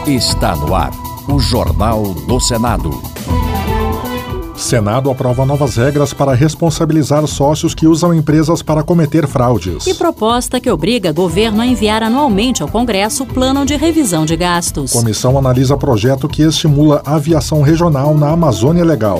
Está no ar o Jornal do Senado. Senado aprova novas regras para responsabilizar sócios que usam empresas para cometer fraudes. E proposta que obriga governo a enviar anualmente ao Congresso o plano de revisão de gastos. Comissão analisa projeto que estimula a aviação regional na Amazônia Legal.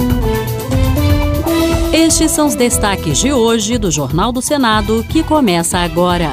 Estes são os destaques de hoje do Jornal do Senado, que começa agora.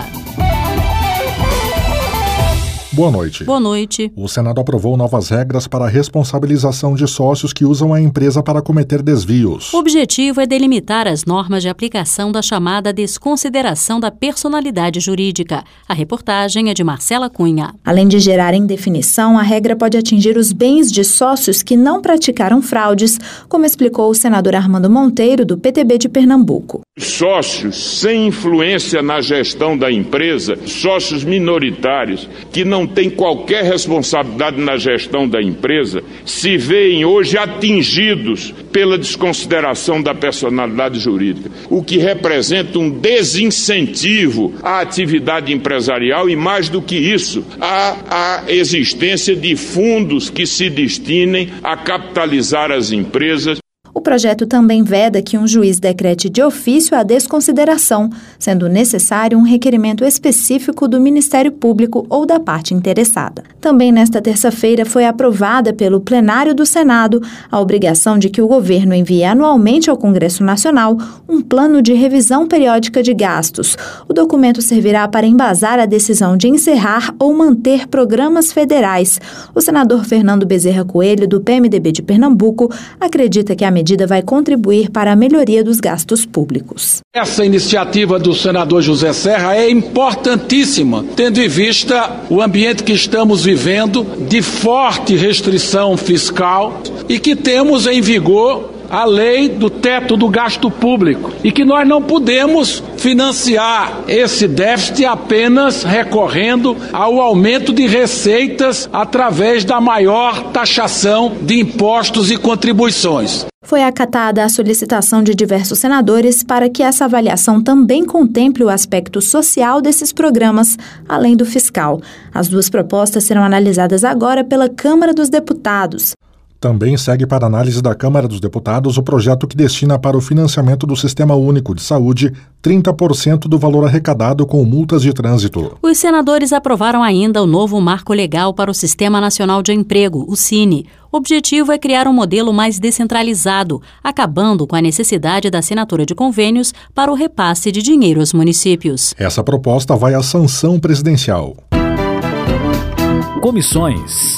Boa noite. Boa noite. O Senado aprovou novas regras para a responsabilização de sócios que usam a empresa para cometer desvios. O objetivo é delimitar as normas de aplicação da chamada desconsideração da personalidade jurídica. A reportagem é de Marcela Cunha. Além de gerar indefinição, a regra pode atingir os bens de sócios que não praticaram fraudes, como explicou o senador Armando Monteiro, do PTB de Pernambuco. Sócios sem influência na gestão da empresa, sócios minoritários que não têm qualquer responsabilidade na gestão da empresa, se veem hoje atingidos pela desconsideração da personalidade jurídica, o que representa um desincentivo à atividade empresarial e, mais do que isso, à existência de fundos que se destinem a capitalizar as empresas. O projeto também veda que um juiz decrete de ofício a desconsideração, sendo necessário um requerimento específico do Ministério Público ou da parte interessada. Também nesta terça-feira foi aprovada pelo plenário do Senado a obrigação de que o governo envie anualmente ao Congresso Nacional um plano de revisão periódica de gastos. O documento servirá para embasar a decisão de encerrar ou manter programas federais. O senador Fernando Bezerra Coelho, do PMDB de Pernambuco, acredita que a medida vai contribuir para a melhoria dos gastos públicos. Essa iniciativa do senador José Serra é importantíssima, tendo em vista o ambiente que estamos vivendo de forte restrição fiscal e que temos em vigor a lei do teto do gasto público e que nós não podemos financiar esse déficit apenas recorrendo ao aumento de receitas através da maior taxação de impostos e contribuições. Foi acatada a solicitação de diversos senadores para que essa avaliação também contemple o aspecto social desses programas, além do fiscal. As duas propostas serão analisadas agora pela Câmara dos Deputados. Também segue para análise da Câmara dos Deputados o projeto que destina para o financiamento do Sistema Único de Saúde 30% do valor arrecadado com multas de trânsito. Os senadores aprovaram ainda o novo marco legal para o Sistema Nacional de Emprego, o SINE. O objetivo é criar um modelo mais descentralizado, acabando com a necessidade da assinatura de convênios para o repasse de dinheiro aos municípios. Essa proposta vai à sanção presidencial. Comissões.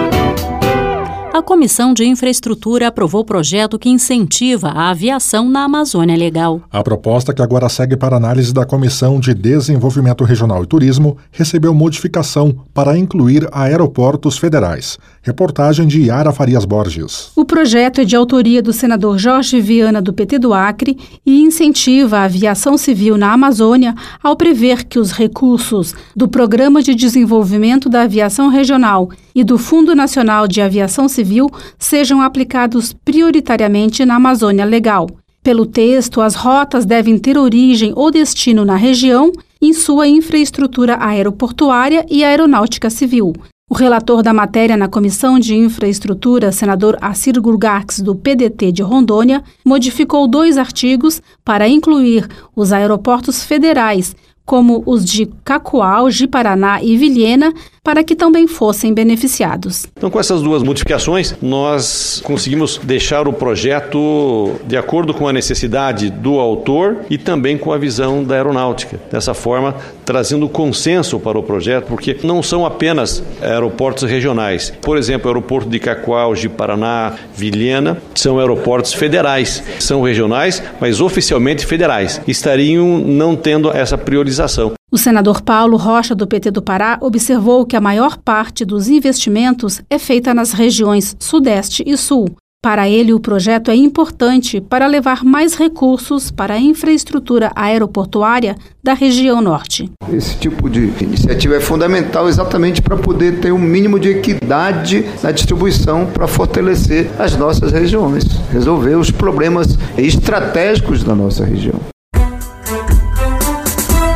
A Comissão de Infraestrutura aprovou o projeto que incentiva a aviação na Amazônia Legal. A proposta, que agora segue para análise da Comissão de Desenvolvimento Regional e Turismo, recebeu modificação para incluir aeroportos federais. Reportagem de Yara Farias Borges. O projeto é de autoria do senador Jorge Viana, do PT do Acre, e incentiva a aviação civil na Amazônia ao prever que os recursos do Programa de Desenvolvimento da Aviação Regional e do Fundo Nacional de Aviação Civil sejam aplicados prioritariamente na Amazônia Legal. Pelo texto, as rotas devem ter origem ou destino na região em sua infraestrutura aeroportuária e aeronáutica civil. O relator da matéria na Comissão de Infraestrutura, senador Assir Gurgarx, do PDT de Rondônia, modificou 2 artigos para incluir os aeroportos federais, como os de Cacoal, Ji-Paraná e Vilhena, para que também fossem beneficiados. Então, com essas 2 modificações, nós conseguimos deixar o projeto de acordo com a necessidade do autor e também com a visão da aeronáutica. Dessa forma, trazendo consenso para o projeto, porque não são apenas aeroportos regionais. Por exemplo, o aeroporto de Cacoal, Ji-Paraná, Vilhena, são aeroportos federais. São regionais, mas oficialmente federais. Estariam não tendo essa priorização. O senador Paulo Rocha, do PT do Pará, observou que a maior parte dos investimentos é feita nas regiões Sudeste e Sul. Para ele, o projeto é importante para levar mais recursos para a infraestrutura aeroportuária da região norte. Esse tipo de iniciativa é fundamental exatamente para poder ter um mínimo de equidade na distribuição para fortalecer as nossas regiões, resolver os problemas estratégicos da nossa região. A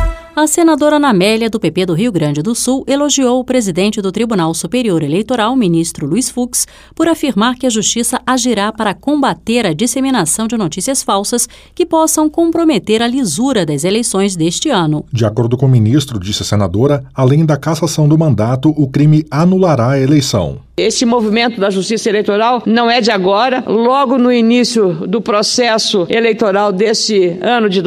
A senadora Ana Amélia, do PP do Rio Grande do Sul, elogiou o presidente do Tribunal Superior Eleitoral, ministro Luiz Fux, por afirmar que a Justiça agirá para combater a disseminação de notícias falsas que possam comprometer a lisura das eleições deste ano. De acordo com o ministro, disse a senadora, além da cassação do mandato, o crime anulará a eleição. Esse movimento da Justiça Eleitoral não é de agora. Logo no início do processo eleitoral desse ano de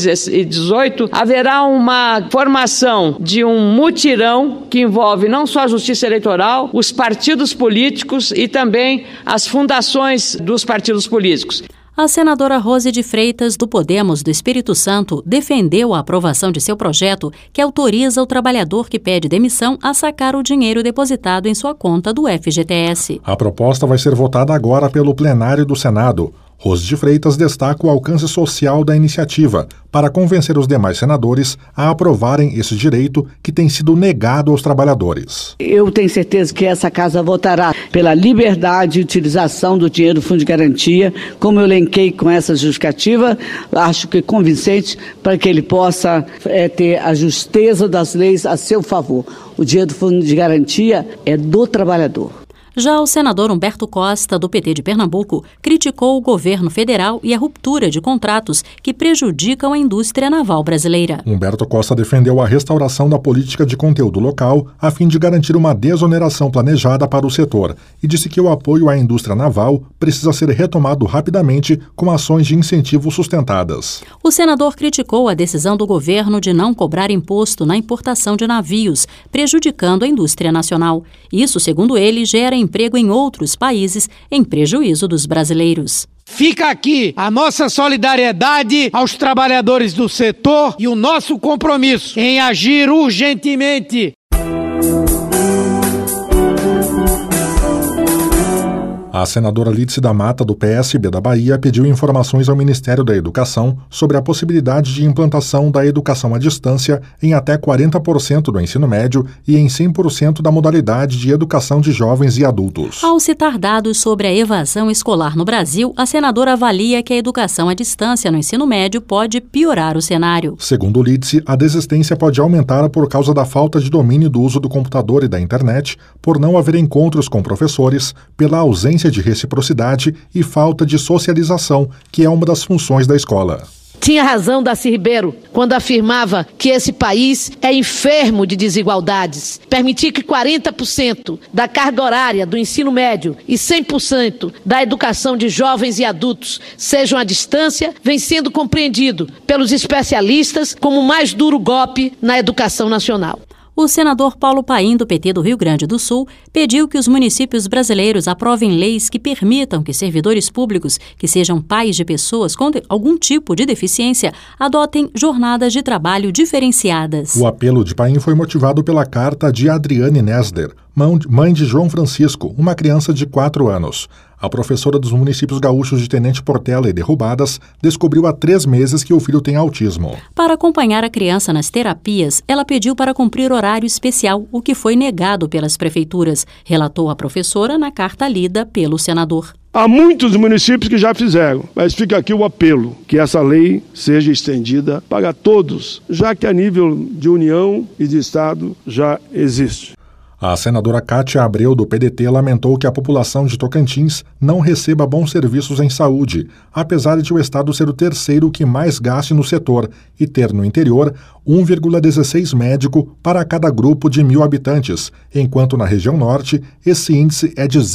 2018, haverá uma formação de um mutirão que envolve não só a Justiça Eleitoral, os partidos políticos e também as fundações dos partidos políticos. A senadora Rose de Freitas, do Podemos do Espírito Santo, defendeu a aprovação de seu projeto que autoriza o trabalhador que pede demissão a sacar o dinheiro depositado em sua conta do FGTS. A proposta vai ser votada agora pelo plenário do Senado. Rose de Freitas destaca o alcance social da iniciativa para convencer os demais senadores a aprovarem esse direito que tem sido negado aos trabalhadores. Eu tenho certeza que essa casa votará pela liberdade de utilização do dinheiro do Fundo de Garantia, como eu elenquei com essa justificativa, acho que convincente para que ele possa ter a justeza das leis a seu favor. O dinheiro do Fundo de Garantia é do trabalhador. Já o senador Humberto Costa, do PT de Pernambuco, criticou o governo federal e a ruptura de contratos que prejudicam a indústria naval brasileira. Humberto Costa defendeu a restauração da política de conteúdo local a fim de garantir uma desoneração planejada para o setor e disse que o apoio à indústria naval precisa ser retomado rapidamente com ações de incentivo sustentadas. O senador criticou a decisão do governo de não cobrar imposto na importação de navios, prejudicando a indústria nacional. Isso, segundo ele, gera emprego em outros países em prejuízo dos brasileiros. Fica aqui a nossa solidariedade aos trabalhadores do setor e o nosso compromisso em agir urgentemente. A senadora Lídice da Mata, do PSB da Bahia, pediu informações ao Ministério da Educação sobre a possibilidade de implantação da educação à distância em até 40% do ensino médio e em 100% da modalidade de educação de jovens e adultos. Ao citar dados sobre a evasão escolar no Brasil, a senadora avalia que a educação à distância no ensino médio pode piorar o cenário. Segundo Lídice, a desistência pode aumentar por causa da falta de domínio do uso do computador e da internet, por não haver encontros com professores, pela ausência de reciprocidade e falta de socialização, que é uma das funções da escola. Tinha razão Darcy Ribeiro quando afirmava que esse país é enfermo de desigualdades. Permitir que 40% da carga horária do ensino médio e 100% da educação de jovens e adultos sejam à distância vem sendo compreendido pelos especialistas como o mais duro golpe na educação nacional. O senador Paulo Paim, do PT do Rio Grande do Sul, pediu que os municípios brasileiros aprovem leis que permitam que servidores públicos que sejam pais de pessoas com algum tipo de deficiência adotem jornadas de trabalho diferenciadas. O apelo de Paim foi motivado pela carta de Adriane Nesder, mãe de João Francisco, uma criança de 4 anos. A professora dos municípios gaúchos de Tenente Portela e Derrubadas descobriu há 3 meses que o filho tem autismo. Para acompanhar a criança nas terapias, ela pediu para cumprir horário especial, o que foi negado pelas prefeituras, relatou a professora na carta lida pelo senador. Há muitos municípios que já fizeram, mas fica aqui o apelo que essa lei seja estendida para todos, já que a nível de União e de Estado já existe. A senadora Cátia Abreu, do PDT, lamentou que a população de Tocantins não receba bons serviços em saúde, apesar de o estado ser o terceiro que mais gaste no setor e ter no interior 1,16 médico para cada grupo de 1.000 habitantes, enquanto na região norte esse índice é de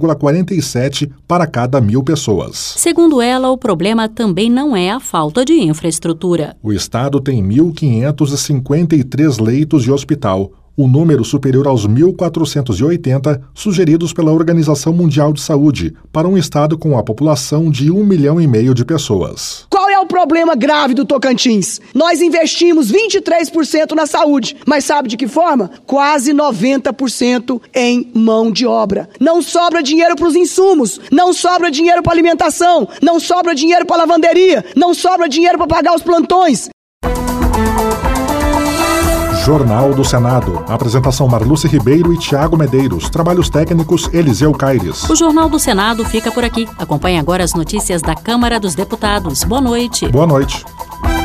0,47 para cada 1.000 pessoas. Segundo ela, o problema também não é a falta de infraestrutura. O estado tem 1.553 leitos de hospital, o número superior aos 1.480 sugeridos pela Organização Mundial de Saúde, para um estado com a população de 1,5 milhão de pessoas. Qual é o problema grave do Tocantins? Nós investimos 23% na saúde, mas sabe de que forma? Quase 90% em mão de obra. Não sobra dinheiro para os insumos, não sobra dinheiro para alimentação, não sobra dinheiro para lavanderia, não sobra dinheiro para pagar os plantões. Jornal do Senado. Apresentação Marluce Ribeiro e Tiago Medeiros. Trabalhos técnicos Eliseu Caires. O Jornal do Senado fica por aqui. Acompanhe agora as notícias da Câmara dos Deputados. Boa noite. Boa noite.